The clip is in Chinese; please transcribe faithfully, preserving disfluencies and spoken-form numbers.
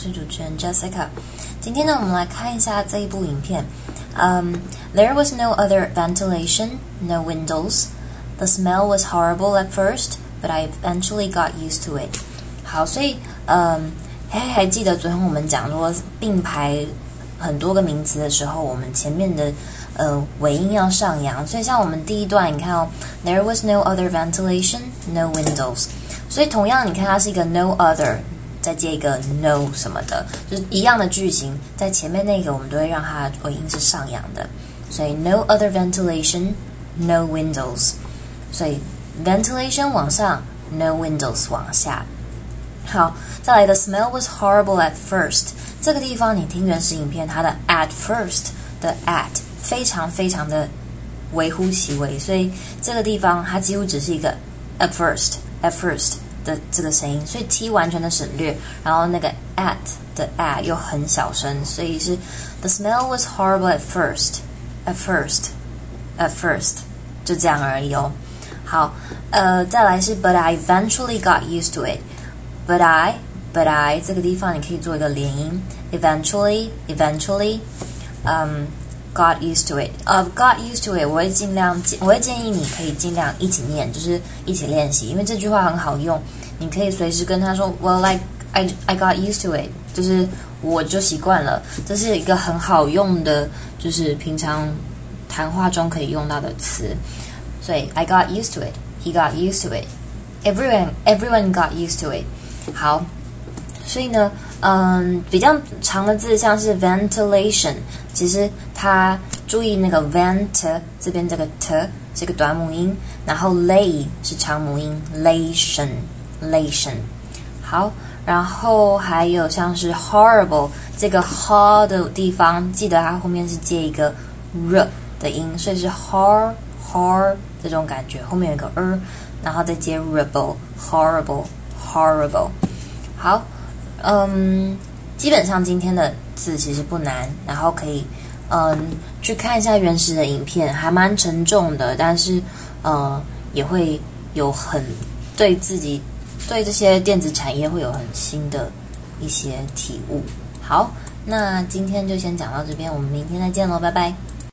是主持人 Jessica。今天呢，我们来看一下这一部影片。Um, there was no other ventilation, no windows. The smell was horrible at first, but I eventually got used to it. 好，所以嗯，还还记得昨天我们讲说并排很多个名词的时候，我们前面的呃尾音要上扬。所以像我们第一段，你看哦 ，There was no other ventilation, no windows. 所以同样，你看它是一个 no other。再接一个 no 什么的，就是一样的句型，在前面那个我们都会让它的尾音是上扬的，所以 no other ventilation, no windows， 所以 ventilation 往上 no windows 往下。好，再来的 smell was horrible at first， 这个地方你听原始影片，它的 at first 的 at 非常非常的微乎其微，所以这个地方它几乎只是一个 at first at first的这个声音，所以 t 完全的省略，然后那个 at 的 at 又很小声，所以是 the smell was horrible at first, at first, at first， 就这样而已哦。好，呃，再来是 but I eventually got used to it. But I, but I 这个地方你可以做一个连音 ，eventually, eventually, 嗯、um,。got used to it. 呃、uh, ，got used to it. 我会尽量，我会建议你可以尽量一起念，就是一起练习，因为这句话很好用。你可以随时跟他说 ，Well, I, I, I got used to it. 就是我就习惯了。这是一个很好用的，就是平常谈话中可以用到的词。所以 I got used to it. He got used to it. Everyone, everyone got used to it. 好，所以呢，嗯，比较长的字像是 ventilation。其实它注意那个 vent 这边这个 t 是个短母音，然后 lay 是长母音 lation lation。好，然后还有像是 horrible 这个 h 的地方，记得它后面是接一个 r 的音，所以是 hor hor 这种感觉，后面有一个 r， 然后再接 rebel horrible horrible。好，嗯。基本上今天的字其实不难，然后可以嗯去看一下原始的影片，还蛮沉重的，但是呃也会有很对自己对这些电子产业会有很新的一些体悟。好，那今天就先讲到这边，我们明天再见喽，拜拜。